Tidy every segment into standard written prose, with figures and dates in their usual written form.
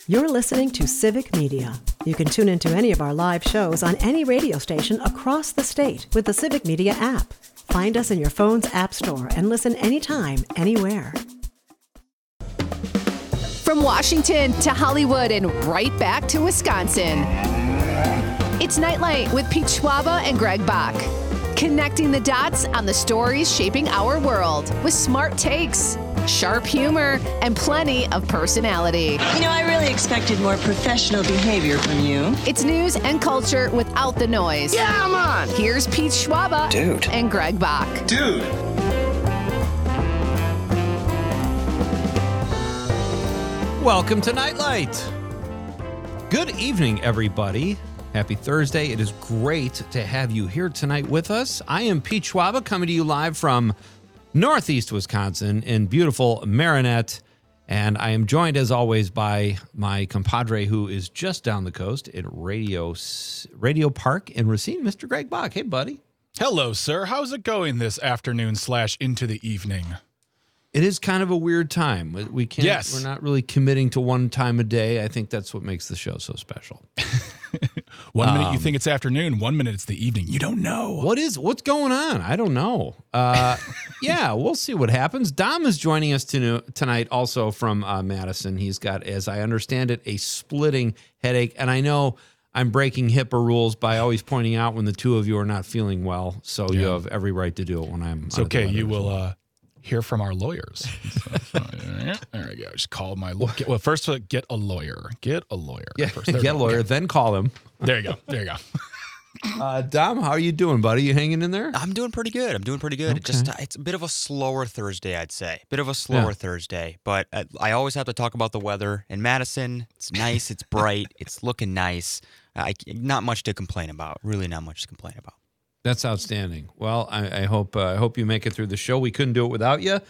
You're listening to Civic Media. You can tune into any of our live shows on any radio station across the state with the Civic Media app. Find us in your phone's app store and listen anytime, anywhere. From Washington to Hollywood and right back to Wisconsin. It's Nightlight with Pete Schwaba and Greg Bach. Connecting the dots on the stories shaping our world with smart takes, sharp humor, and plenty of personality. You know, I really expected more professional behavior from you. It's news and culture without the noise. Yeah, I'm on. Here's Pete Schwaba and Greg Bach. Dude. Welcome to Nightlight. Good evening, everybody. Happy Thursday. It is great to have you here tonight with us. I am Pete Schwaba, coming to you live from Northeast Wisconsin in beautiful Marinette. And I am joined, as always, by my compadre who is just down the coast at Radio Park in Racine, Mr. Greg Bach. Hey, buddy. Hello, sir. How's it going this afternoon / into the evening? It is kind of a weird time. We can't. Yes. We're not really committing to one time a day. I think that's what makes the show so special. 1 minute you think it's afternoon, 1 minute it's the evening. You don't know. What's going on? I don't know. Yeah, we'll see what happens. Dom is joining us tonight also from Madison. He's got, as I understand it, a splitting headache. And I know I'm breaking HIPAA rules by always pointing out when the two of you are not feeling well. So you have every right to do it when I'm It's okay. You will hear from our lawyers. There we go. Just call my lawyer. Well, first get a lawyer. Get a lawyer. Yeah, first. Get a lawyer, then call him. There you go. Dom, how are you doing, buddy? You hanging in there? I'm doing pretty good. Okay. It's a bit of a slower Thursday, I'd say. Thursday. But I always have to talk about the weather in Madison. It's nice. It's bright. It's looking nice. Not much to complain about. Really not much to complain about. That's outstanding. Well, I hope you make it through the show. We couldn't do it without you.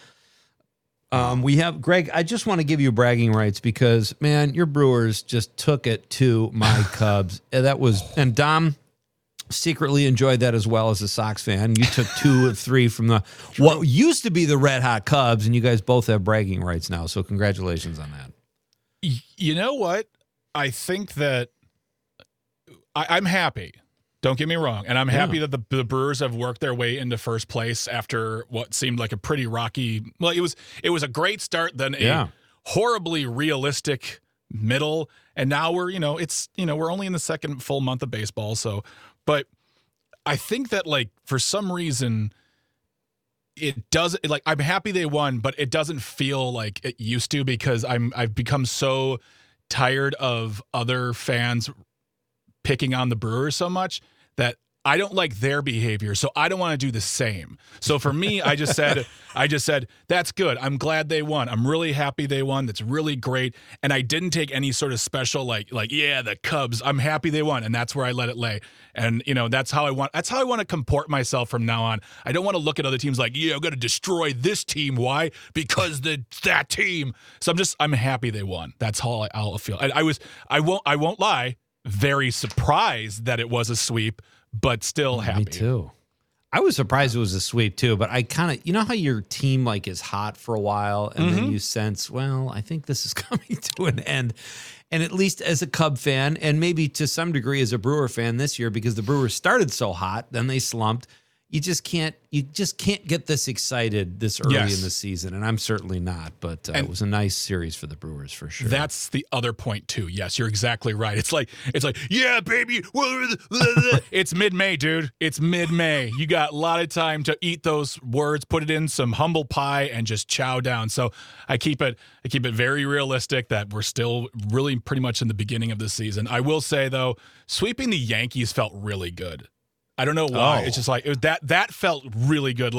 We have Greg. I just want to give you bragging rights because, man, your Brewers just took it to my Cubs. And Dom secretly enjoyed that as well as a Sox fan. You took 2 of 3 from what used to be the Red Hot Cubs, and you guys both have bragging rights now. So congratulations on that. You know what? I think that I'm happy. Don't get me wrong. And I'm happy that the Brewers have worked their way into first place after what seemed like a pretty rocky. Well, it was a great start, then a horribly realistic middle. And now we're only in the second full month of baseball. So, but I think that for some reason it doesn't I'm happy they won, but it doesn't feel like it used to because I've become so tired of other fans picking on the Brewers so much that I don't like their behavior, so I don't want to do the same. So for me, I just said, that's good. I'm glad they won. I'm really happy they won. That's really great. And I didn't take any sort of special the Cubs. I'm happy they won, and that's where I let it lay. And that's how I want to comport myself from now on. I don't want to look at other teams I'm going to destroy this team. Why? Because that team. So I'm happy they won. That's how I'll feel. I won't lie. Very surprised that it was a sweep, but still happy. Me too. I was surprised it was a sweep too, but I kind of, how your team is hot for a while and then you sense, well, I think this is coming to an end. And at least as a Cub fan, and maybe to some degree as a Brewer fan this year, because the Brewers started so hot, then they slumped. You just can't get this excited this early in the season, and I'm certainly not. But it was a nice series for the Brewers for sure. That's the other point too. Yes, you're exactly right. It's like, yeah, baby. It's mid-May, dude. It's mid-May. You got a lot of time to eat those words, put it in some humble pie, and just chow down. So I keep it very realistic that we're still really pretty much in the beginning of the season. I will say though, sweeping the Yankees felt really good. I don't know why. It's just that felt really good.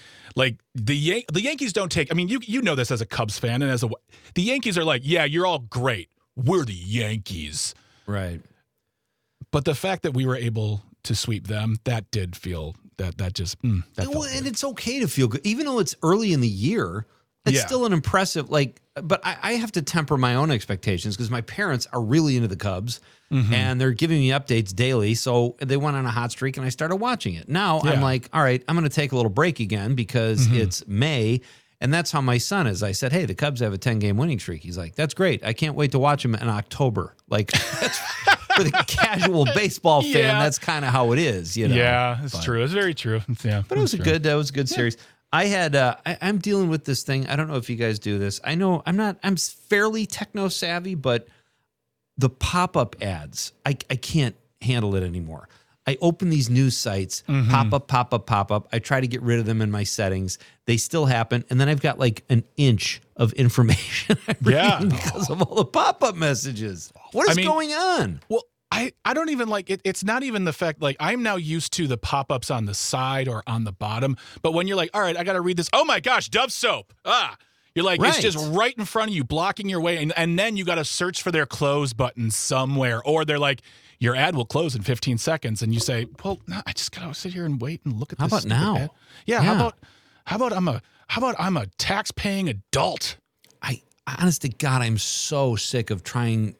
The Yankees don't take. I mean, you know this as a Cubs fan, and the Yankees are you're all great. We're the Yankees, right? But the fact that we were able to sweep them, that did feel that just. That felt and good. it's okay to feel good, even though it's early in the year. It's still an impressive, but I have to temper my own expectations because my parents are really into the Cubs and they're giving me updates daily. So they went on a hot streak and I started watching it. Now I'm like, all right, I'm going to take a little break again because it's May And that's how my son is. I said, hey, the Cubs have a 10-game winning streak. He's like, that's great. I can't wait to watch them in October. Like, that's, for the casual baseball fan, that's kind of how it is. You know? Yeah, it's true. It's very true. Yeah, but it was a good series. I had, I'm dealing with this thing. I don't know if you guys do this. I know I'm fairly techno savvy, but the pop-up ads, I can't handle it anymore. I open these news sites, pop up. I try to get rid of them in my settings. They still happen. And then I've got like an inch of information I'm reading because of all the pop-up messages. What is going on? Well, I don't even like it. It's not even the fact, like, I'm now used to the pop-ups on the side or on the bottom. But when you're like, all right, I got to read this. Oh my gosh, Dove soap. You're like, it's just right in front of you, blocking your way. And then you got to search for their close button somewhere. Or they're like, your ad will close in 15 seconds. And you say, well, no, I just got to sit here and wait and look at this. How about now? Ad. Yeah. How about I'm a tax-paying adult? I honest to God, I'm so sick of trying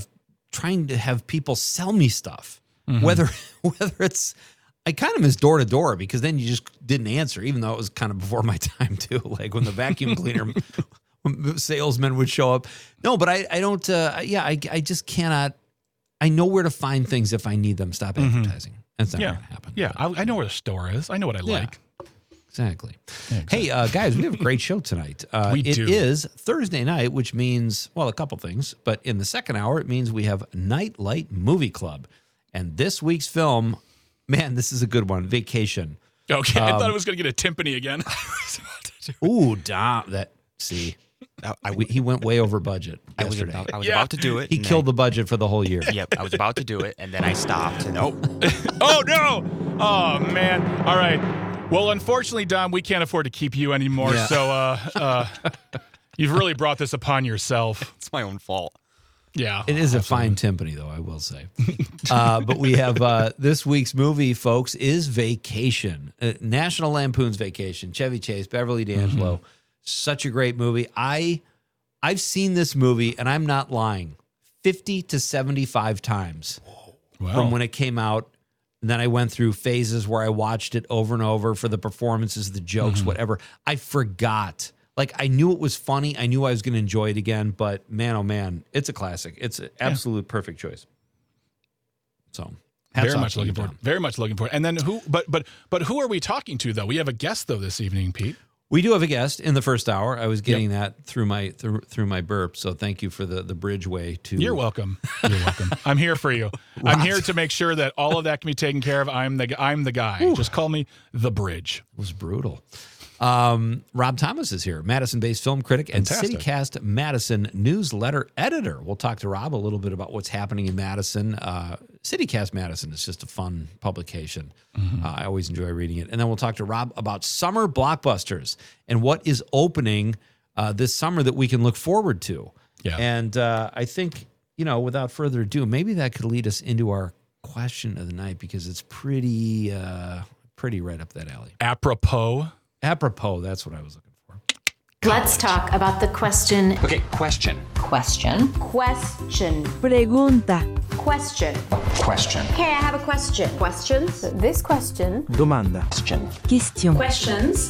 to have people sell me stuff. Whether it's, I kind of miss door to door because then you just didn't answer, even though it was kind of before my time too. Like when the vacuum cleaner salesman would show up. No, but I don't. I just cannot. I know where to find things if I need them. Stop advertising. That's not going to happen. Yeah, I know where the store is. I know what I like. Exactly. Hey, guys, we have a great show tonight. We do. It is Thursday night, which means, well, a couple things. But in the second hour, it means we have Nightlight Movie Club. And this week's film, man, this is a good one, Vacation. Okay, I thought I was going to get a timpani again. Ooh, see. He went way over budget yesterday. I was about to do it. He killed the budget for the whole year. Yep, I was about to do it, and then I stopped. And oh no! Oh man! All right. Well, unfortunately, Dom, we can't afford to keep you anymore. Yeah. So you've really brought this upon yourself. It's my own fault. Yeah, it is a fine timpani, though, I will say. But we have this week's movie, folks, is Vacation. National Lampoon's Vacation. Chevy Chase, Beverly D'Angelo. Such a great movie. I've seen this movie, and I'm not lying, 50 to 75 times from when it came out. And then I went through phases where I watched it over and over for the performances, the jokes, whatever. I forgot. Like, I knew it was funny. I knew I was going to enjoy it again. But, man, oh, man, it's a classic. It's an absolute perfect choice. So, very much looking forward. Very much looking forward. And then who? But who are we talking to, though? We have a guest, though, this evening, Pete. We do have a guest in the first hour. I was getting that through my burp, so thank you for the bridgeway to. You're welcome. You're welcome. I'm here for you. I'm here to make sure that all of that can be taken care of. I'm the guy. Ooh. Just call me the Bridge. It was brutal. Rob Thomas is here, Madison-based film critic and CityCast Madison newsletter editor. We'll talk to Rob a little bit about what's happening in Madison. CityCast Madison is just a fun publication. I always enjoy reading it. And then we'll talk to Rob about summer blockbusters and what is opening this summer that we can look forward to. Yeah. And I think, without further ado, maybe that could lead us into our question of the night because it's pretty right up that alley. Apropos, that's what I was looking for. Let's talk about the question. Okay, question. Question. Pregunta. Question. Okay, I have a question. Questions? This question. Domanda. Question. Questions.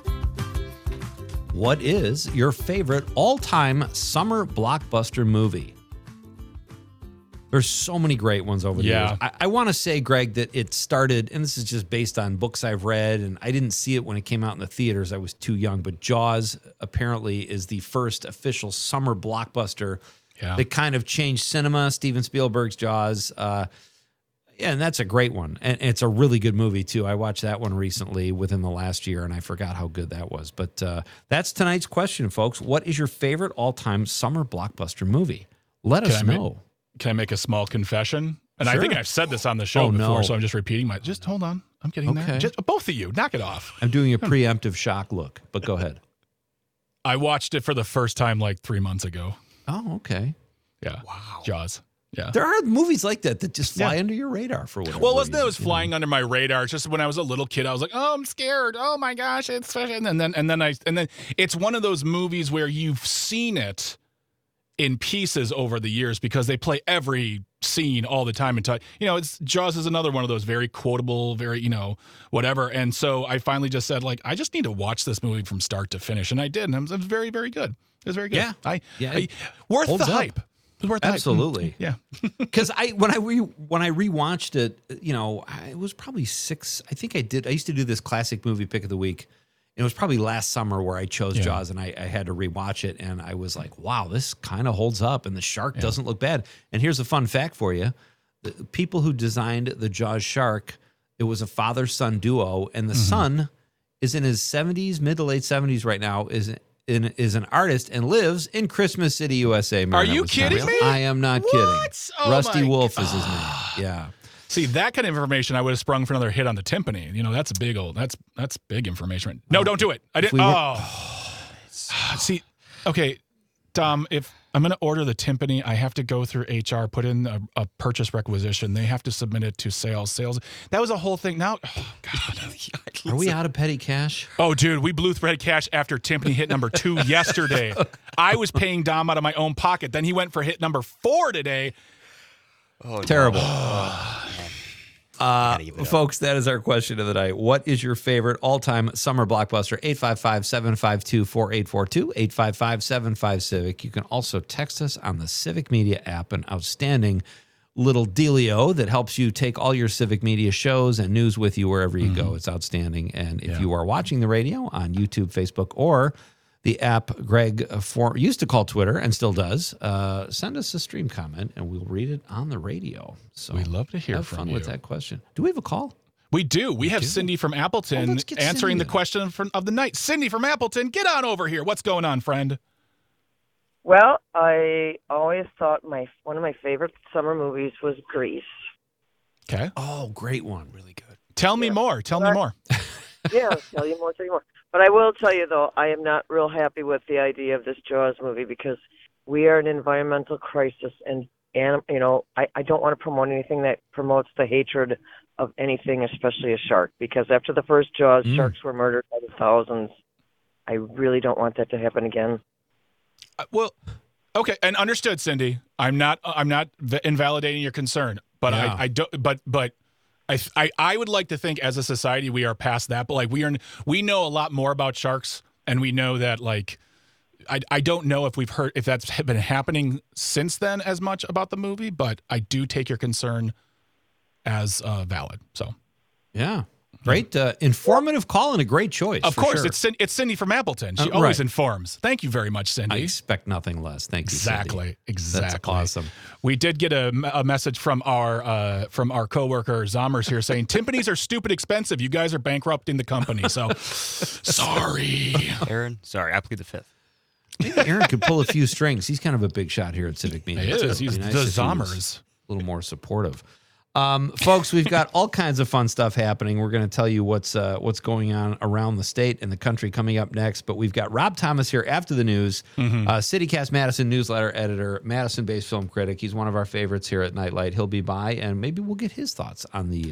What is your favorite all-time summer blockbuster movie? There's so many great ones over the years. I want to say, Greg, that it started, and this is just based on books I've read, and I didn't see it when it came out in the theaters. I was too young, but Jaws apparently is the first official summer blockbuster that kind of changed cinema. Steven Spielberg's Jaws. And that's a great one. And it's a really good movie, too. I watched that one recently within the last year, and I forgot how good that was. But that's tonight's question, folks. What is your favorite all-time summer blockbuster movie? Let us know. Can I make a small confession? And sure. I think I've said this on the show before, so I'm just repeating just hold on. I'm getting there. Both of you, knock it off. I'm doing a preemptive shock look, but go ahead. I watched it for the first time like 3 months ago. Oh, okay. Yeah. Wow. Jaws. Yeah. There are movies like that just fly under your radar for whatever Well, it wasn't that it was flying under my radar. It's just when I was a little kid, I was like, oh, I'm scared. Oh my gosh. And then it's one of those movies where you've seen it in pieces over the years because they play every scene all the time. And it's Jaws is another one of those very quotable, very, whatever. And so I finally just said, like, I just need to watch this movie from start to finish. And I did. And it was very, very good. It was very good. Yeah. Worth the hype. It was worth the hype. Absolutely. Yeah. Because when I rewatched it, it was probably I used to do this classic movie pick of the week. It was probably last summer where I chose Jaws, and I had to rewatch it, and I was like, wow, this kind of holds up, and the shark doesn't look bad. And here's a fun fact for you. The people who designed the Jaws shark, it was a father-son duo, and the son is in his 70s, mid to late 70s right now, is an artist and lives in Christmas City, USA. Are you kidding me? I am not kidding. Oh, Rusty Wolf is his name. Yeah. See, that kind of information, I would have sprung for another hit on the timpani. That's that's big information. No, don't do it. I didn't. See, okay, Dom, if I'm going to order the timpani, I have to go through HR, put in a purchase requisition. They have to submit it to sales. That was a whole thing. Now, God. Are we out of petty cash? Oh, dude, we blew petty cash after timpani hit number 2 yesterday. I was paying Dom out of my own pocket. Then he went for hit number 4 today. Oh, terrible. Folks, that is our question of the night. What is your favorite all-time summer blockbuster? 855-752-4842, 855-75-CIVIC. You can also text us on the Civic Media app, an outstanding little dealio that helps you take all your Civic Media shows and news with you wherever you go. It's outstanding. And if you are watching the radio on YouTube, Facebook, or the app Greg used to call Twitter and still does, send us a stream comment and we'll read it on the radio. So we'd love to hear from fun you. with that question. Do we have a call? We do. We have Cindy from Appleton answering the question of the night. Cindy from Appleton, get on over here. What's going on, friend? Well, I always thought one of my favorite summer movies was Grease. Okay. Oh, great one. Really good. Tell me more. Tell me more. Yeah, I'll tell you more. But I will tell you, though, I am not real happy with the idea of this Jaws movie because we are in an environmental crisis, and I don't want to promote anything that promotes the hatred of anything, especially a shark, because after the first Jaws, sharks were murdered by the thousands. I really don't want that to happen again. Well, okay, and understood, Cindy. I'm not invalidating your concern, but I don't. But I would like to think as a society we are past that. But like we know a lot more about sharks, and we know that like I don't know if that's been happening since then as much about the movie. But I do take your concern as valid. So yeah. Great, informative call and a great choice. Of course, sure. It's Cindy from Appleton. She always informs. Thank you very much, Cindy. I expect nothing less. Thank you, Cindy. Exactly. That's awesome. We did get a message from our coworker Zommers here saying timpanis are stupid expensive. You guys are bankrupting the company. So sorry, Aaron. Sorry, I plead the fifth. Maybe Aaron could pull a few strings. He's kind of a big shot here at Civic Media. He is. He's the Zommers. A little more supportive. Folks, we've got all kinds of fun stuff happening. We're going to tell you what's going on around the state and the country coming up next. But we've got Rob Thomas here after the news, CityCast Madison newsletter editor, Madison-based film critic. He's one of our favorites here at Nightlight. He'll be by, and maybe we'll get his thoughts on the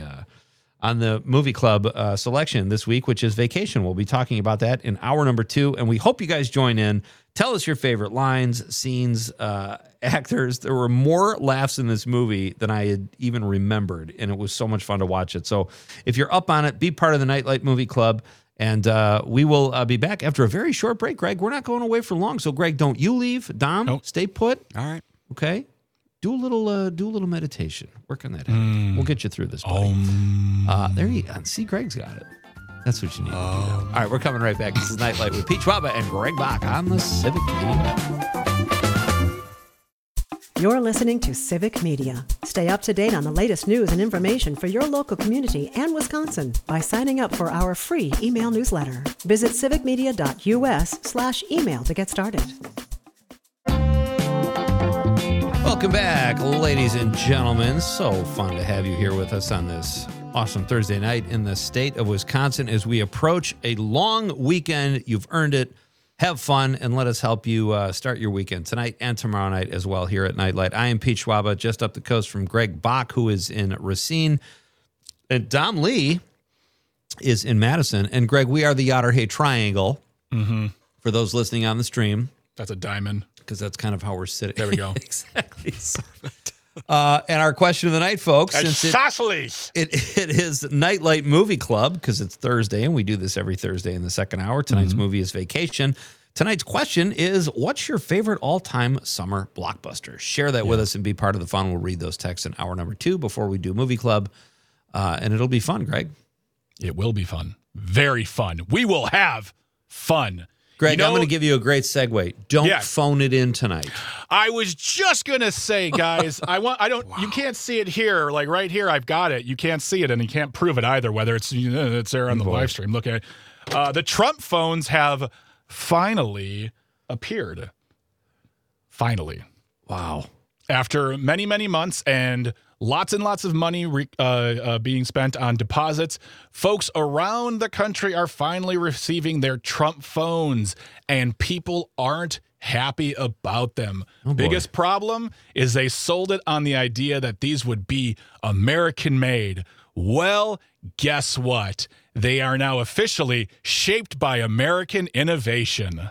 movie club selection this week, which is Vacation. We'll be talking about that in hour number 2, and we hope you guys join in. Tell us your favorite lines, scenes, actors. There were more laughs in this movie than I had even remembered, and it was so much fun to watch it. So if you're up on it, be part of the Nightlight Movie Club, and we will be back after a very short break. Greg, we're not going away for long, so Greg, don't you leave. Dom, stay put. All right. Okay? Do a little meditation. Work on that. We'll get you through this, buddy. There you go. See, Greg's got it. That's what you need to do. All right, we're coming right back. This is Nightlight with Pete Schwaba and Greg Bach on the Civic Media. You're listening to Civic Media. Stay up to date on the latest news and information for your local community and Wisconsin by signing up for our free email newsletter. Visit civicmedia.us/email to get started. Welcome back, ladies and gentlemen. So fun to have you here with us on this awesome Thursday night in the state of Wisconsin as we approach a long weekend. You've earned it. Have fun, and let us help you start your weekend tonight and tomorrow night as well here at Nightlight. I am Pete Schwaba, just up the coast from Greg Bach, who is in Racine. And Dom Lee is in Madison. And Greg, we are the Otter Hay Triangle. For those listening on the stream. That's a diamond. because that's kind of how we're sitting. There we go. Exactly. And our question of the night, folks, It's since Sosceles. it is Nightlight Movie Club, because it's Thursday, and we do this every Thursday in the second hour. Tonight's movie is Vacation. Tonight's question is, what's your favorite all-time summer blockbuster? Share that with us and be part of the fun. We'll read those texts in hour number 2 before we do Movie Club, and it'll be fun, Greg. It will be fun. Very fun. We will have fun. Greg, I'm going to give you a great segue. Don't phone it in tonight. I was just going to say, guys, you can't see it here. Like right here, I've got it. You can't see it, and you can't prove it either, whether it's there on the live stream. Look at it. The Trump phones have finally appeared. Finally. Wow. After many, many months and lots of money being spent on deposits, folks around the country are finally receiving their Trump phones, and people aren't happy about them. Biggest problem is they sold it on the idea that these would be American-made. Well, guess what? They are now officially shaped by American innovation.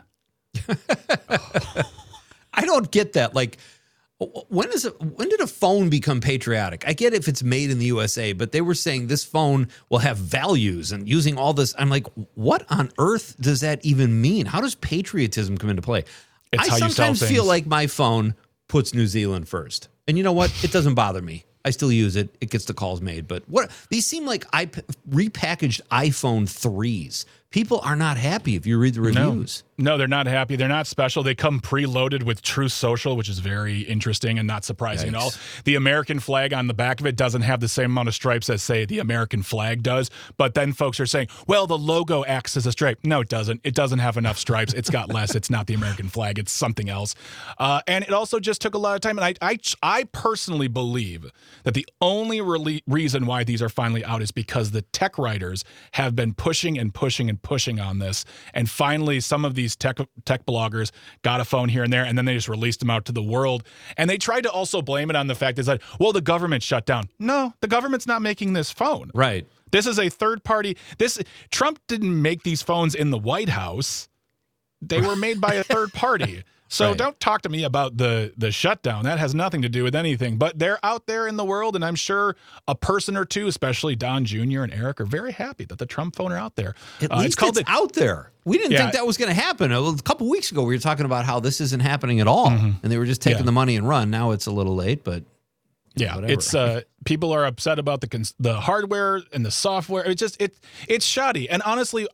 I don't get that. Like, when did a phone become patriotic? I get if it's made in the USA, but they were saying this phone will have values and using all this. I'm like, what on earth does that even mean? How does patriotism come into play? It's I how you sell sometimes things. feel like my phone puts New Zealand first. And you know what? It doesn't bother me. I still use it. It gets the calls made. But what these seem like repackaged iPhone 3s. People are not happy if you read the reviews. No, they're not happy. They're not special. They come preloaded with True Social, which is very interesting and not surprising at all. The American flag on the back of it doesn't have the same amount of stripes as, say, the American flag does. But then folks are saying, well, the logo acts as a stripe. No, it doesn't. It doesn't have enough stripes. It's got less. It's not the American flag. It's something else. And it also just took a lot of time. And I personally believe that the only reason why these are finally out is because the tech writers have been pushing and pushing and pushing on this. And finally, some of these tech bloggers got a phone here and there, and then they just released them out to the world. And they tried to also blame it on the fact that, well, the government shut down. No, the government's not making this phone. Right. This is a third party. Trump didn't make these phones in the White House. They were made by a third party. So Don't talk to me about the shutdown. That has nothing to do with anything. But they're out there in the world, and I'm sure a person or two, especially Don Jr. and Eric, are very happy that the Trump phone are out there. At least it's out there. We didn't think that was going to happen. A couple weeks ago, we were talking about how this isn't happening at all, and they were just taking the money and run. Now it's a little late, but whatever. It's people are upset about the hardware and the software. It's shoddy. And honestly,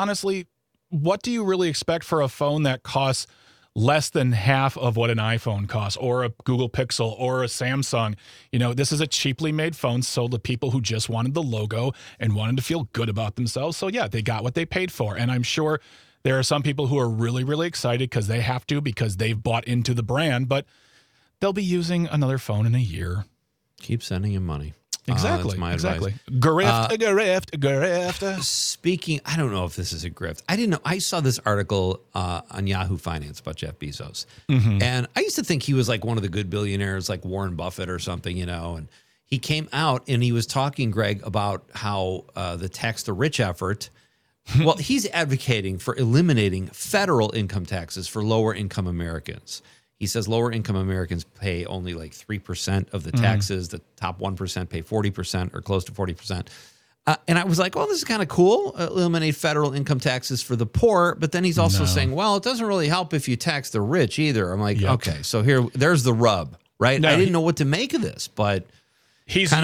what do you really expect for a phone that costs less than half of what an iPhone costs, or a Google Pixel, or a Samsung? This is a cheaply made phone sold to people who just wanted the logo and wanted to feel good about themselves. So yeah, they got what they paid for. And I'm sure there are some people who are really, really excited because they have to, because they've bought into the brand, but they'll be using another phone in a year. Keep sending him money. Exactly. That's my exactly. advice. Grift. Speaking, I don't know if this is a grift. I didn't know. I saw this article on Yahoo Finance about Jeff Bezos. And I used to think he was like one of the good billionaires, like Warren Buffett or something, and he came out and he was talking, Greg, about how the tax the rich effort, well, he's advocating for eliminating federal income taxes for lower income Americans. He says lower income Americans pay only like 3% of the taxes. The top 1% pay 40% or close to 40%. And I was like, well, this is kind of cool. Eliminate federal income taxes for the poor. But then he's also saying, well, it doesn't really help if you tax the rich either. I'm like, okay, so there's the rub, right? No, I didn't know what to make of this, but he's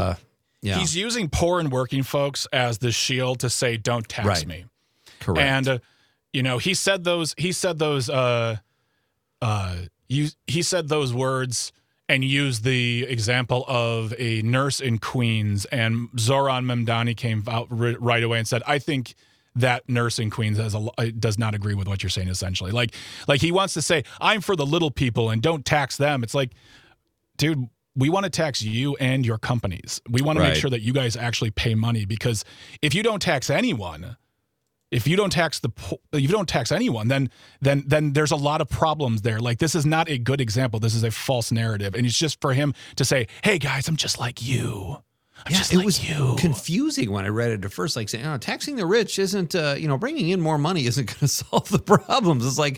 using poor and working folks as the shield to say, don't tax me. Correct. And, he said those words and used the example of a nurse in Queens, and Zoran Memdani came out right away and said, I think that nurse in Queens does not agree with what you're saying, essentially. Like he wants to say, I'm for the little people and don't tax them. It's like, dude, we want to tax you and your companies. We want to make sure that you guys actually pay money, because if you don't tax anyone, if you don't tax anyone, then there's a lot of problems there. Like, this is not a good example. This is a false narrative. And it's just for him to say, hey guys, I'm just like you. It was confusing when I read it at first, like saying, taxing the rich isn't, bringing in more money isn't going to solve the problems. It's like,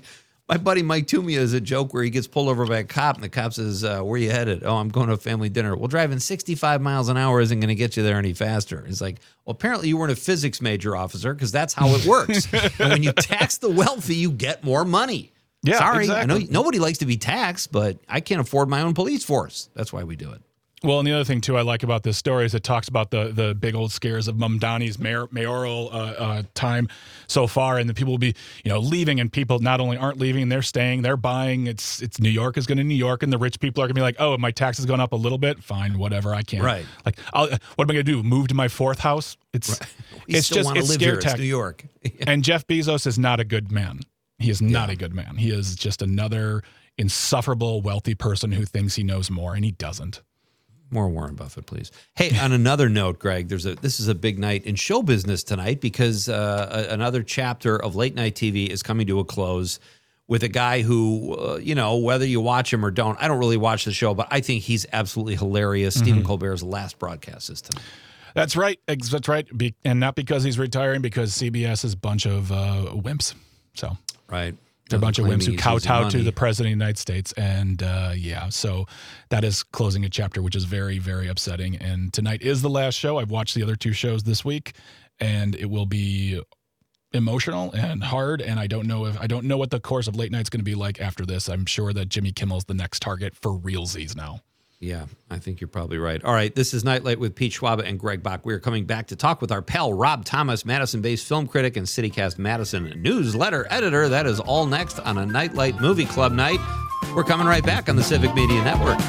My buddy Mike Toomey has a joke where he gets pulled over by a cop, and the cop says, where you headed? Oh, I'm going to a family dinner. Well, driving 65 miles an hour isn't going to get you there any faster. He's like, well, apparently you weren't a physics major, officer, because that's how it works. And when you tax the wealthy, you get more money. Yeah, Sorry, exactly. I know nobody likes to be taxed, but I can't afford my own police force. That's why we do it. Well, and the other thing, too, I like about this story is it talks about the big old scares of Mamdani's mayoral time so far, and the people will be, leaving, and people not only aren't leaving, they're staying, they're buying. It's New York is going to New York, and the rich people are going to be like, oh, my tax has gone up a little bit. Fine, whatever, I can't. Right. Like, what am I going to do? Move to my fourth house? It's scare It's tactic. New York. And Jeff Bezos is not a good man. He is not a good man. He is just another insufferable, wealthy person who thinks he knows more, and he doesn't. More Warren Buffett, please. Hey, on another note, Greg, this is a big night in show business tonight because another chapter of late night TV is coming to a close with a guy who, whether you watch him or don't, I don't really watch the show, but I think he's absolutely hilarious. Stephen Colbert's last broadcast is tonight. That's right. That's right. And not because he's retiring, because CBS is a bunch of wimps. So right. They're a bunch of wimps who kowtow to the president of the United States. And so that is closing a chapter, which is very, very upsetting. And tonight is the last show. I've watched the other two shows this week, and it will be emotional and hard. And I don't know what the course of late night's going to be like after this. I'm sure that Jimmy Kimmel's the next target for realsies now. Yeah, I think you're probably right. All right, this is Nightlight with Pete Schwaba and Greg Bach. We are coming back to talk with our pal Rob Thomas, Madison-based film critic and CityCast Madison newsletter editor. That is all next on a Nightlight Movie Club night. We're coming right back on the Civic Media Network.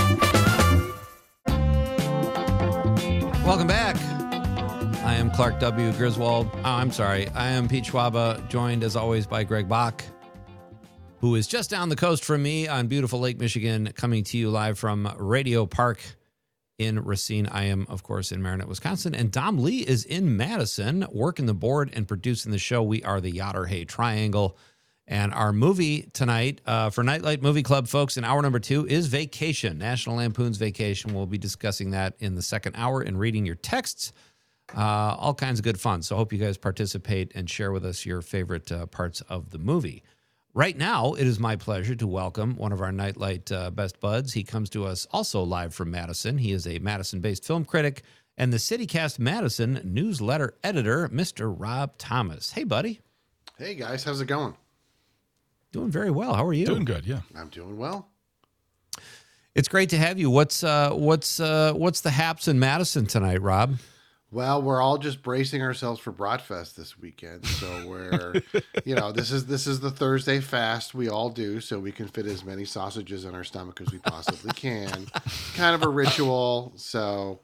Welcome back. I am Clark W. Griswold. I am Pete Schwaba, joined as always by Greg Bach, who is just down the coast from me on beautiful Lake Michigan, coming to you live from Radio Park in Racine. I am, of course, in Marinette, Wisconsin. And Dom Lee is in Madison, working the board and producing the show. We are the Yotter Hay Triangle. And our movie tonight for Nightlight Movie Club, folks, in hour number 2 is Vacation, National Lampoon's Vacation. We'll be discussing that in the second hour and reading your texts. All kinds of good fun. So I hope you guys participate and share with us your favorite parts of the movie. Right now, it is my pleasure to welcome one of our Nightlight best buds. He comes to us also live from Madison. He is a Madison-based film critic and the CityCast Madison newsletter editor, Mr. Rob Thomas. Hey, buddy. Hey, guys. How's it going? Doing very well. How are you? Doing good, yeah. I'm doing well. It's great to have you. What's the haps in Madison tonight, Rob? Well, we're all just bracing ourselves for Bratfest this weekend. So we're, this is the Thursday fast we all do, so we can fit as many sausages in our stomach as we possibly can. Kind of a ritual. So,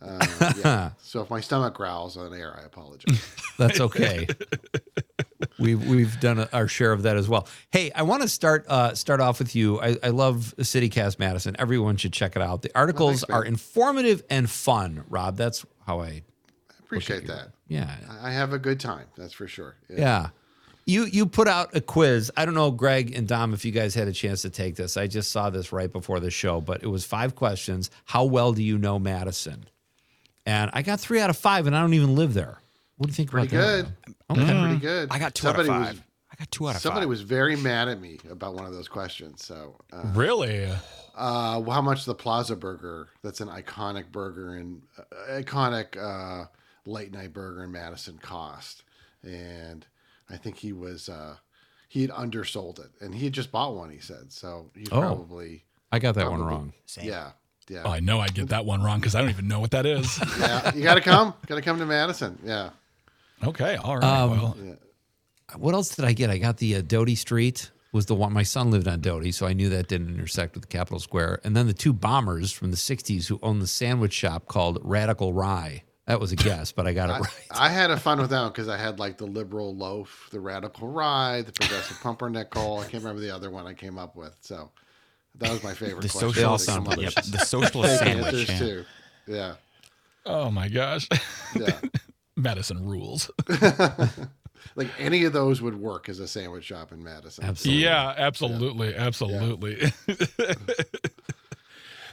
So if my stomach growls on air, I apologize. That's okay. We've done our share of that as well. Hey, I want to start off with you. I love CityCast Madison. Everyone should check it out. The articles are informative and fun, Rob. That's how I appreciate that. Yeah. I have a good time. That's for sure. Yeah. You put out a quiz. I don't know, Greg and Dom, if you guys had a chance to take this. I just saw this right before the show, but it was 5 questions. How well do you know Madison? And I got 3 out of 5, and I don't even live there. What do you think about that? Okay. Pretty good. I got 2 out of 5. I got 2 out of 5. Somebody was very mad at me about one of those questions. So really? How much the Plaza Burger, that's an iconic burger and iconic late night burger in Madison, cost. And I think he had undersold it, and he had just bought one, he said. So he's probably. I got that one wrong. Same. Yeah. Oh, I know I'd get that one wrong because I don't even know what that is. Yeah. You got to come. Got to come to Madison. Yeah. Okay. All right. What else did I get? I got the Doty Street was the one. My son lived on Doty, so I knew that didn't intersect with Capitol Square. And then the 2 bombers from the 60s who owned the sandwich shop called Radical Rye. That was a guess, but I got it right. I had a fun with that one because I had like the liberal loaf, the Radical Rye, the progressive pumpernickel. I can't remember the other one I came up with. So that was my favorite. The question. socialist sandwich. The socialist sandwich. Too. Yeah. Oh my gosh. Yeah. Madison rules. Like any of those would work as a sandwich shop in Madison. Absolutely. Yeah, absolutely. Yeah. Absolutely. Yeah.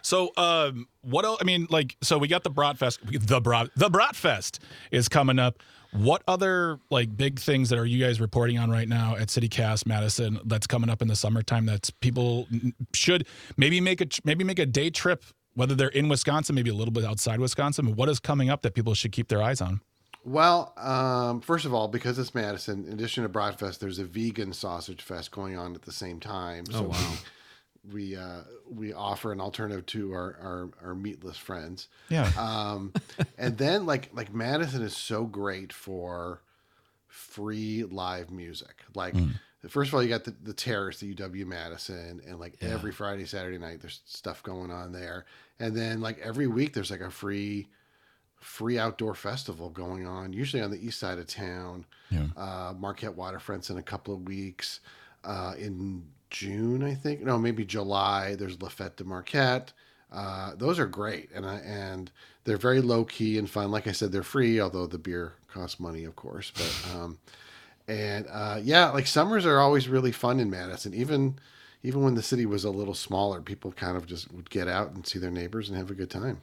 So, what else? I mean, like, so we got the Bratfest. The Bratfest is coming up. What other like big things that are you guys reporting on right now at CityCast Madison that's coming up in the summertime that people should maybe make a day trip, whether they're in Wisconsin, maybe a little bit outside Wisconsin? What is coming up that people should keep their eyes on? Well, first of all, because it's Madison, in addition to Bratfest, there's a vegan sausage fest going on at the same time. So wow. We offer an alternative to our meatless friends. Yeah. And then like Madison is so great for free live music. Like first of all, you got the Terrace, the UW Madison, and like every Friday, Saturday night, there's stuff going on there. And then like every week, there's like a free outdoor festival going on, usually on the east side of town. Yeah. Marquette Waterfront's in a couple of weeks. In June, I think. No, maybe July. There's La Fête de Marquette. Those are great, and they're very low key and fun. Like I said, they're free, although the beer costs money, of course. But like summers are always really fun in Madison. Even when the city was a little smaller, people kind of just would get out and see their neighbors and have a good time.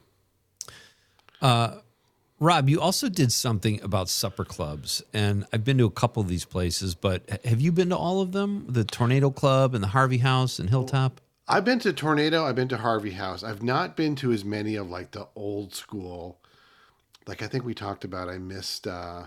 Rob, you also did something about supper clubs, and I've been to a couple of these places, but have you been to all of them? The Tornado Club and the Harvey House and Hilltop? I've been to Tornado. I've been to Harvey House. I've not been to as many of like the old school. Like I think we talked about, I missed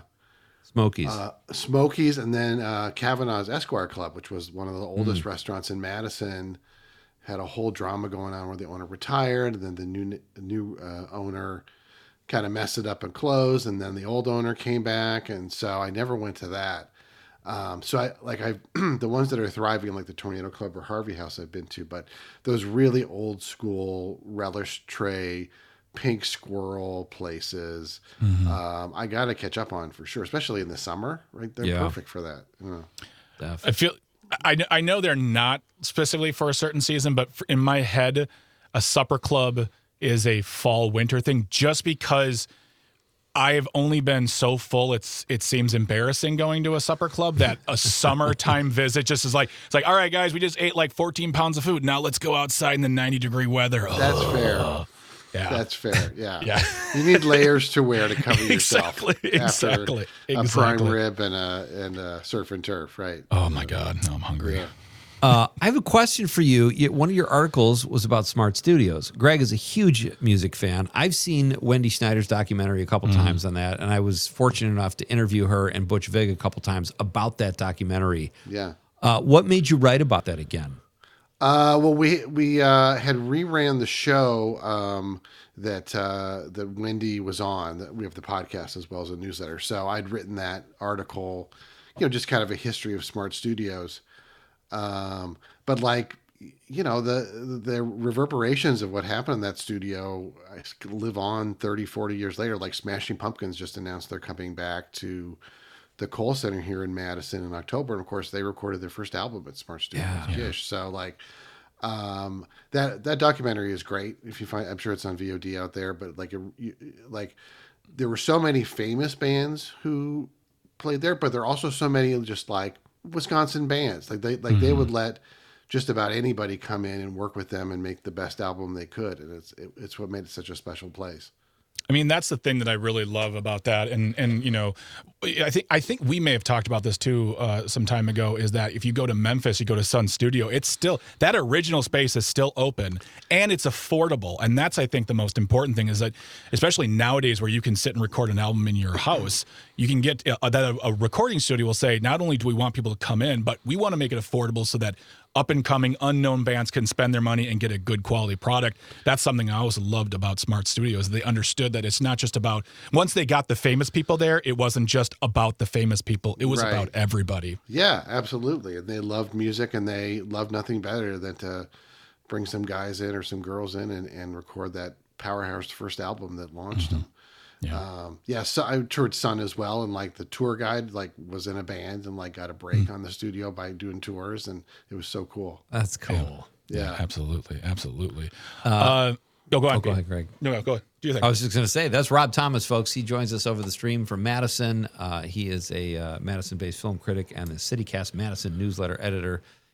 Smokies, and then Kavanaugh's Esquire Club, which was one of the oldest restaurants in Madison. Had a whole drama going on where the owner retired, and then the new owner kind of messed it up and closed, and then the old owner came back, and so I never went to that. So the ones that are thriving, like the Tornado Club or Harvey House, I've been to, but those really old school relish tray, pink squirrel places, I got to catch up on for sure, especially in the summer. Right, they're perfect for that. I know they're not specifically for a certain season, but in my head, a supper club is a fall winter thing, just because I have only been so full. It seems embarrassing going to a supper club that a summertime visit just is like, it's like, all right, guys, we just ate like 14 pounds of food. Now let's go outside in the 90-degree weather. That's fair. Yeah. That's fair. Yeah. You need layers to wear to cover yourself. Exactly. A prime rib and a surf and turf, right? Oh my God. No, I'm hungry. Yeah. I have a question for you. One of your articles was about Smart Studios. Greg is a huge music fan. I've seen Wendy Schneider's documentary a couple times on that, and I was fortunate enough to interview her and Butch Vig a couple times about that documentary. Yeah. What made you write about that again? Well, we had reran the show that Wendy was on. That we have the podcast as well as a newsletter. So I'd written that article, just kind of a history of Smart Studios. But like, the reverberations of what happened in that studio live on 30, 40 years later. Like Smashing Pumpkins just announced they're coming back to the Kohl Center here in Madison in October. And of course they recorded their first album at Smart Studios. Gish. So like, that documentary is great. If you find, I'm sure it's on VOD out there, but like there were so many famous bands who played there, but there are also so many just like Wisconsin bands. Like they would let just about anybody come in and work with them and make the best album they could. And it's what made it such a special place. I mean, that's the thing that I really love about that. And I think we may have talked about this too some time ago, is that if you go to Memphis, you go to Sun Studio, it's still, that original space is still open and it's affordable. And that's, I think, the most important thing is that, especially nowadays where you can sit and record an album in your house, you can get a recording studio will say, not only do we want people to come in, but we want to make it affordable so that up and coming unknown bands can spend their money and get a good quality product. That's something I always loved about Smart Studios. They understood that it's not just about, once they got the famous people there, it wasn't just about the famous people. It was about everybody. Yeah, absolutely. And they loved music, and they loved nothing better than to bring some guys in or some girls in and record that powerhouse first album that launched them. Yeah. So I toured Sun as well, and like the tour guide was in a band and got a break on the studio by doing tours, and it was so cool. That's cool. Yeah. Absolutely. Go ahead. Go ahead, Greg. No, go ahead. Do you think? I was just going to say, that's Rob Thomas, folks. He joins us over the stream from Madison. He is a Madison-based film critic and the CityCast Madison newsletter editor.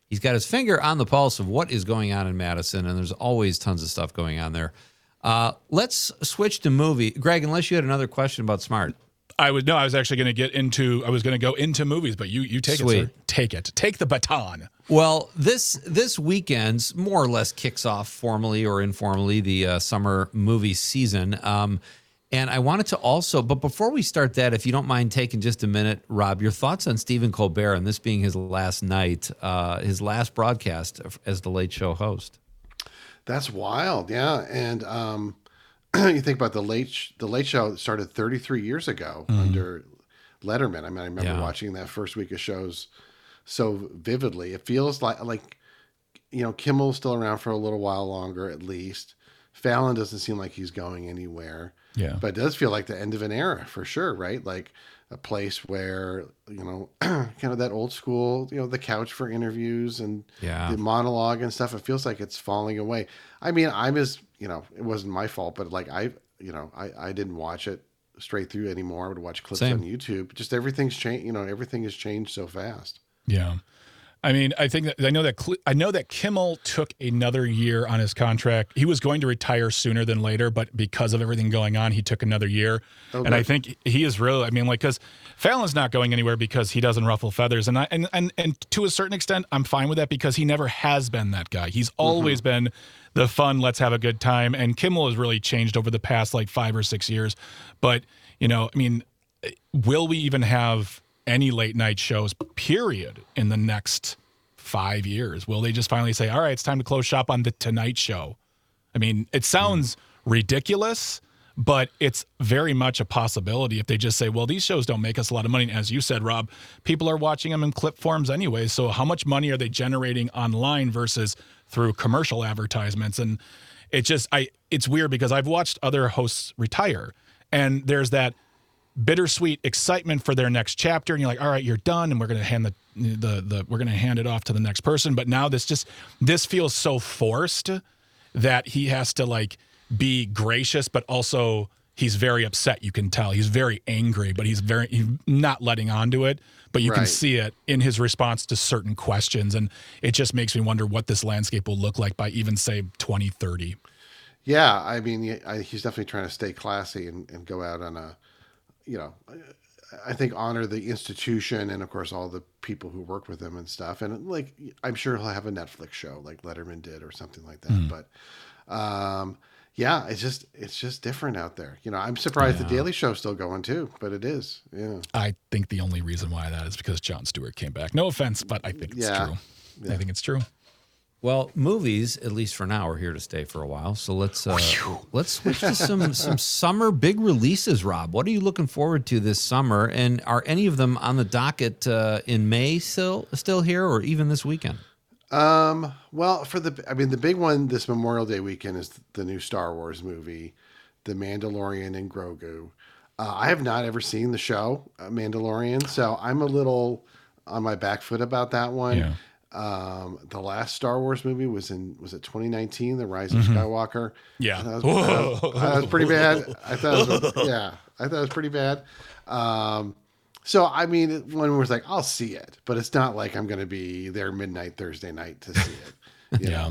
he's got his finger on the pulse of what is going on in Madison, and there's always tons of stuff going on there. Let's switch to movie. Greg, unless you had another question about Smart. I was actually going to go into movies, but you take Sweet. it, sir. Take it. Take the baton. Well, this weekend's more or less kicks off formally or informally the summer movie season. And I wanted to also, but before we start that, if you don't mind taking just a minute, Rob, your thoughts on Stephen Colbert and this being his last night, his last broadcast as the Late Show host. That's wild, yeah. And you think about the Late Show started 33 years ago under Letterman. I mean, I remember watching that first week of shows so vividly. It feels like Kimmel's still around for a little while longer, at least. Fallon doesn't seem like he's going anywhere. Yeah. But it does feel like the end of an era for sure, right? Like a place where, kind of that old school, the couch for interviews and the monologue and stuff. It feels like it's falling away. I mean, it wasn't my fault, but like I didn't watch it straight through anymore. I would watch clips on YouTube. Just everything's changed. Everything has changed so fast. Yeah. I mean, I know that Kimmel took another year on his contract. He was going to retire sooner than later, but because of everything going on, he took another year. Okay. And I think he is really, because Fallon's not going anywhere because he doesn't ruffle feathers. And to a certain extent, I'm fine with that because he never has been that guy. He's always been the fun, let's have a good time. And Kimmel has really changed over the past 5 or 6 years. But, will we even have any late night shows, period, in the next 5 years? Will they just finally say, all right, it's time to close shop on the Tonight Show? I mean, it sounds ridiculous, but it's very much a possibility if they just say, well, these shows don't make us a lot of money. And as you said, Rob, people are watching them in clip forms anyway. So how much money are they generating online versus through commercial advertisements? And it's weird because I've watched other hosts retire, and there's that bittersweet excitement for their next chapter, and you're like, all right, you're done, and we're going to hand we're going to hand it off to the next person. But now this feels so forced that he has to be gracious, but also he's very upset. You can tell he's very angry, but he's not letting on to it. But you can see it in his response to certain questions, and it just makes me wonder what this landscape will look like by even say 2030. Yeah, I mean, he's definitely trying to stay classy and go out on a. I think honor the institution and of course all the people who work with him and stuff. And I'm sure he'll have a Netflix show like Letterman did or something like that. But it's just different out there. I'm surprised the Daily Show's still going too, but it is. Yeah. I think the only reason why that is because Jon Stewart came back. No offense, but I think it's true. Yeah. I think it's true. Well, movies, at least for now, are here to stay for a while. So let's switch to some summer big releases, Rob. What are you looking forward to this summer? And are any of them on the docket in May still here or even this weekend? Well, the big one this Memorial Day weekend is the new Star Wars movie, The Mandalorian and Grogu. I have not ever seen the show Mandalorian, so I'm a little on my back foot about that one. Yeah. The last Star Wars movie was it 2019, The Rise of Skywalker? Yeah. That was pretty bad. I thought it was pretty bad. So, I mean, one was like, I'll see it, but it's not like I'm going to be there midnight Thursday night to see it. You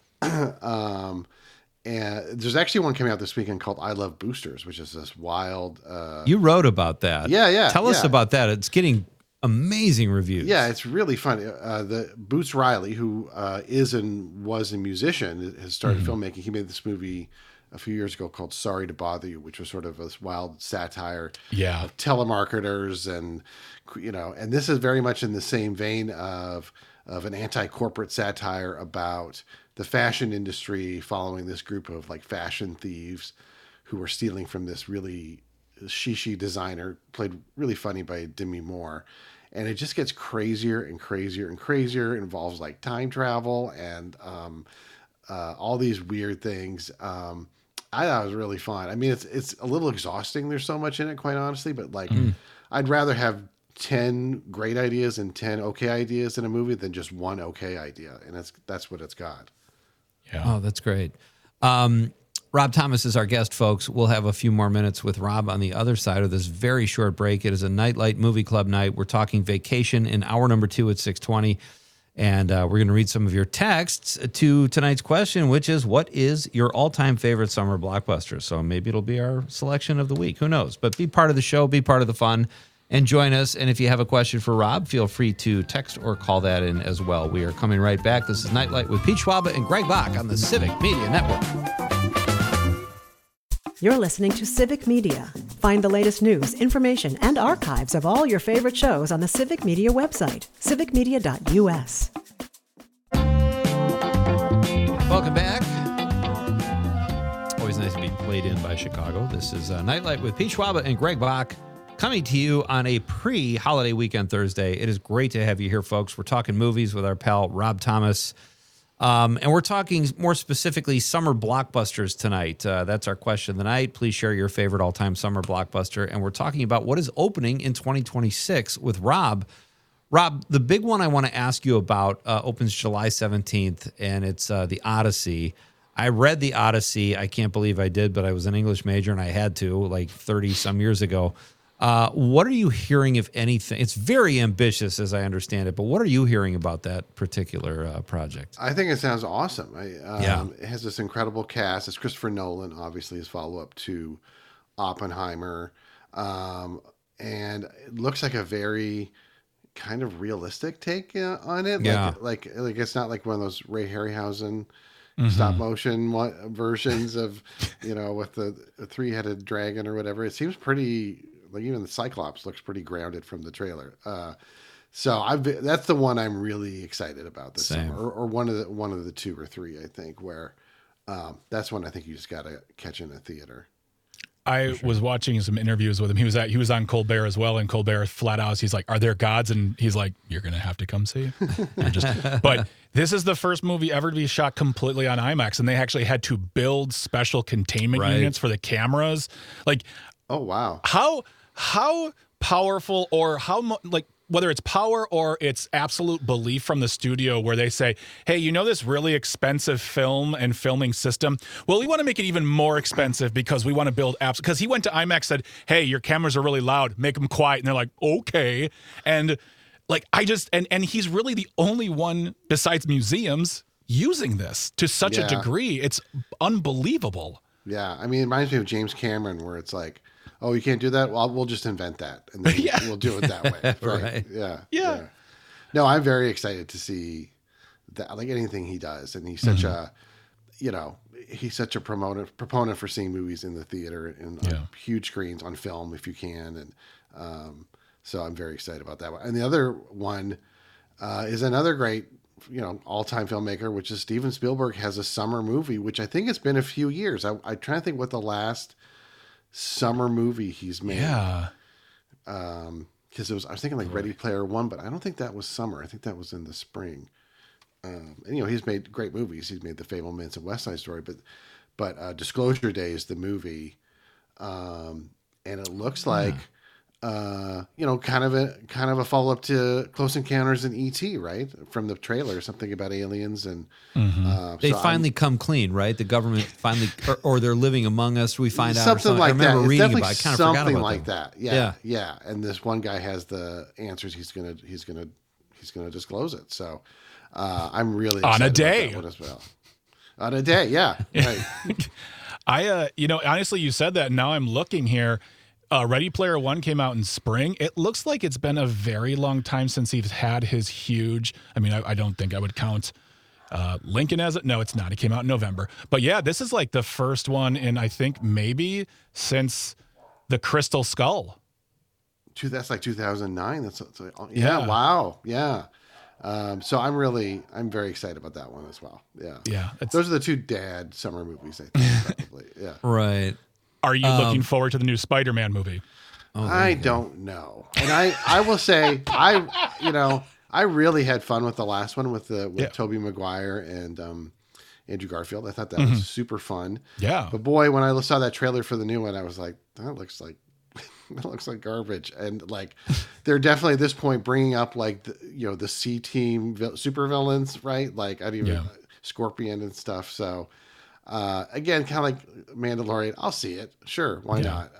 know? And there's actually one coming out this weekend called I Love Boosters, which is this wild. You wrote about that. Yeah. Tell us about that. It's getting amazing reviews. Yeah, it's really fun. The Boots Riley, who is and was a musician, has started filmmaking. He made this movie a few years ago called Sorry to Bother You, which was sort of this wild satire of telemarketers, and and this is very much in the same vein of an anti-corporate satire about the fashion industry following this group of fashion thieves who were stealing from this really shishi designer, played really funny by Demi Moore. And it just gets crazier and crazier and crazier. It involves time travel and all these weird things. I thought it was really fun. I mean, it's a little exhausting. There's so much in it, quite honestly. But I'd rather have 10 great ideas and 10 okay ideas in a movie than just one okay idea. And that's what it's got. Yeah. Oh, that's great. Rob Thomas is our guest, folks. We'll have a few more minutes with Rob on the other side of this very short break. It is a Nightlight Movie Club night. We're talking Vacation in hour number 2 at 6:20. And we're going to read some of your texts to tonight's question, which is, what is your all-time favorite summer blockbuster? So maybe it'll be our selection of the week. Who knows? But be part of the show, be part of the fun, and join us. And if you have a question for Rob, feel free to text or call that in as well. We are coming right back. This is Nightlight with Pete Schwaba and Greg Bach on the Civic Media Network. You're listening to Civic Media. Find the latest news, information, and archives of all your favorite shows on the Civic Media website, civicmedia.us. Welcome back. Always nice to be played in by Chicago. This is Nightlight with Pete Schwaba and Greg Bach, coming to you on a pre-holiday weekend Thursday. It is great to have you here, folks. We're talking movies with our pal Rob Thomas. And we're talking more specifically summer blockbusters tonight. That's our question of the night. Please share your favorite all-time summer blockbuster. And we're talking about what is opening in 2026 with Rob. Rob, the big one I want to ask you about opens July 17th, and it's The Odyssey. I read The Odyssey. I can't believe I did, but I was an English major, and I had to, like 30-some years ago. What are you hearing, if anything? It's very ambitious, as I understand it, but what are you hearing about that particular project? I think it sounds awesome. It has this incredible cast. It's Christopher Nolan, obviously, his follow-up to Oppenheimer. And it looks like a very kind of realistic take on it. Yeah. Like it's not like one of those Ray Harryhausen stop motion versions of, with the three-headed dragon or whatever. It seems pretty... Like even the Cyclops looks pretty grounded from the trailer. So that's the one I'm really excited about this summer, or one of the two or three, I think, where that's one I think you just got to catch in a theater. I was watching some interviews with him. He was on Colbert as well, and Colbert flat out, he's like, "Are there gods?" And he's like, "You're gonna have to come see." But this is the first movie ever to be shot completely on IMAX, and they actually had to build special containment units for the cameras. Like, oh wow, how powerful, or whether it's power or it's absolute belief from the studio where they say, hey, this really expensive film and filming system? Well, we want to make it even more expensive because we want to build apps. Because he went to IMAX and said, hey, your cameras are really loud, make them quiet. And they're like, okay. And and he's really the only one besides museums using this to such a degree. It's unbelievable. Yeah. I mean, it reminds me of James Cameron, where it's like, oh, you can't do that? Well, we'll just invent that, and then we'll do it that way. Right? Yeah. No, I'm very excited to see that, like anything he does. And he's such a proponent for seeing movies in the theater and on huge screens, on film if you can. And so I'm very excited about that one. And the other one is another great, all-time filmmaker, which is Steven Spielberg has a summer movie, which I think it's been a few years. I'm trying to think what the last summer movie he's made. Yeah. Because I was thinking like Ready Player One, but I don't think that was summer. I think that was in the spring. And he's made great movies. He's made The Fabelmans and West Side Story, but Disclosure Day is the movie, and it looks like kind of a follow up to Close Encounters in E.T., right? From the trailer, something about aliens and they finally come clean, right? The government finally, or they're living among us. We find out something like that. I remember reading about. I kind of forgot about something like that. Yeah. And this one guy has the answers. He's gonna disclose it. So I'm really excited on a day about that one as well. On a day, yeah. Right. Honestly, you said that, and now I'm looking here. Ready Player One came out in spring. It looks like it's been a very long time since he's had his huge. I mean, I don't think I would count Lincoln as it. No, it's not. It came out in November. But yeah, this is like the first one in, I think, maybe since The Crystal Skull. That's like 2009. Yeah. Wow. Yeah. So I'm very excited about that one as well. Yeah. Yeah. Those are the two dad summer movies, I think, probably. Yeah. Right. Are you looking forward to the new Spider-Man movie? I don't know. And I will say, I really had fun with the last one with Tobey Maguire and Andrew Garfield. I thought that was super fun. Yeah. But boy, when I saw that trailer for the new one, I was like, that looks like garbage. And like, they're definitely at this point bringing up like the C-team supervillains, right? Like Scorpion and stuff. So again, kind of like Mandalorian, I'll see it. Sure, why not?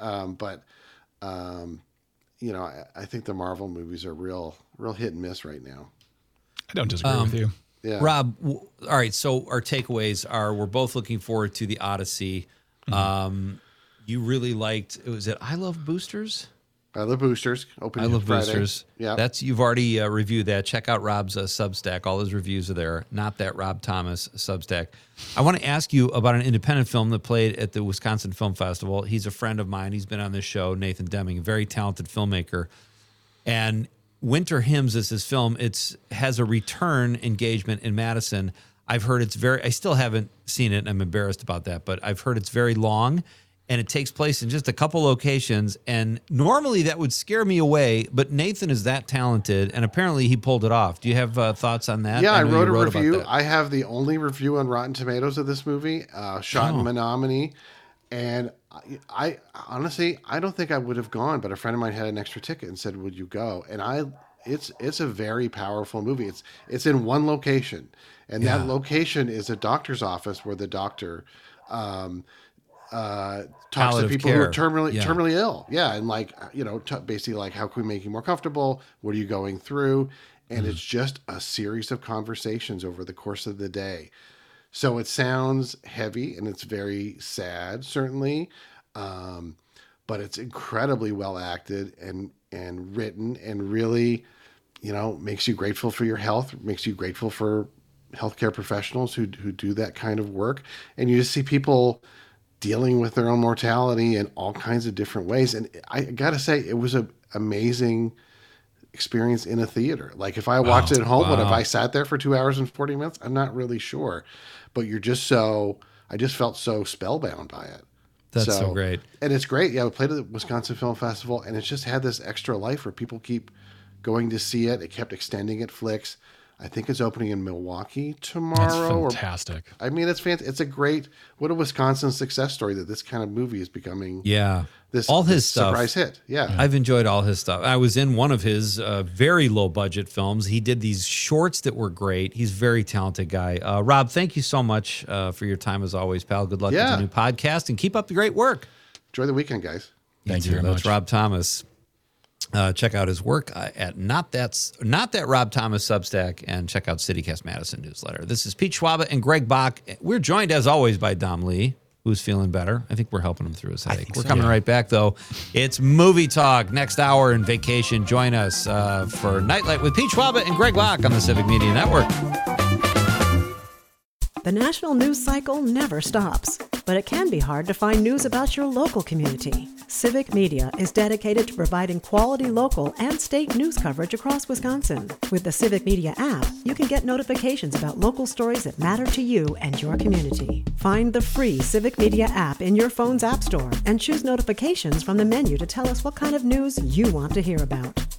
I think the Marvel movies are real hit and miss right now. I don't disagree with you. Yeah. Rob, all right, so our takeaways are we're both looking forward to the Odyssey. You really liked, was it I Love Boosters? I Love Boosters. Opening I Love Friday. Boosters. Yeah. You've already reviewed that. Check out Rob's Substack. All his reviews are there. Not that Rob Thomas Substack. I want to ask you about an independent film that played at the Wisconsin Film Festival. He's a friend of mine. He's been on this show, Nathan Deming, a very talented filmmaker. And Winter Hymns is his film. It has a return engagement in Madison. I've heard I still haven't seen it, and I'm embarrassed about that, but I've heard it's very long. And it takes place in just a couple locations. And normally that would scare me away, but Nathan is that talented, and apparently he pulled it off. Do you have thoughts on that? Yeah, I know wrote you a review. about that. I have the only review on Rotten Tomatoes of this movie, shot in Menominee. And I honestly, I don't think I would have gone, but a friend of mine had an extra ticket and said, "Would you go?" And it's a very powerful movie. It's in one location, and that location is a doctor's office where the doctor talks to people who are terminally ill. Yeah. And basically like, how can we make you more comfortable? What are you going through? And it's just a series of conversations over the course of the day. So it sounds heavy and it's very sad, certainly. But it's incredibly well acted and written, and really, makes you grateful for your health, makes you grateful for healthcare professionals who do that kind of work. And you just see people dealing with their own mortality in all kinds of different ways. And I got to say, it was an amazing experience in a theater. Like if I watched it at home, but if I sat there for 2 hours and 40 minutes, I'm not really sure. But I just felt so spellbound by it. That's so great. And it's great. Yeah, we played at the Wisconsin Film Festival, and it's just had this extra life where people keep going to see it. It kept extending at Flicks. I think it's opening in Milwaukee tomorrow. That's fantastic. It's fantastic. It's a great, what a Wisconsin success story that this kind of movie is becoming. Yeah. All his stuff. Surprise hit. Yeah. I've enjoyed all his stuff. I was in one of his very low budget films. He did these shorts that were great. He's a very talented guy. Rob, thank you so much for your time as always, pal. Good luck with the new podcast and keep up the great work. Enjoy the weekend, guys. Thank you very much. That's Rob Thomas. Check out his work at Not That Rob Thomas Substack, and check out CityCast Madison newsletter. This is Pete Schwaba and Greg Bach. We're joined as always by Dom Lee, who's feeling better. I think we're helping him through his headache. We're coming right back though. It's Movie Talk next hour in vacation. Join us for Nightlight with Pete Schwaba and Greg Bach on the Civic Media Network. The national news cycle never stops, but it can be hard to find news about your local community. Civic Media is dedicated to providing quality local and state news coverage across Wisconsin. With the Civic Media app, you can get notifications about local stories that matter to you and your community. Find the free Civic Media app in your phone's app store and choose notifications from the menu to tell us what kind of news you want to hear about.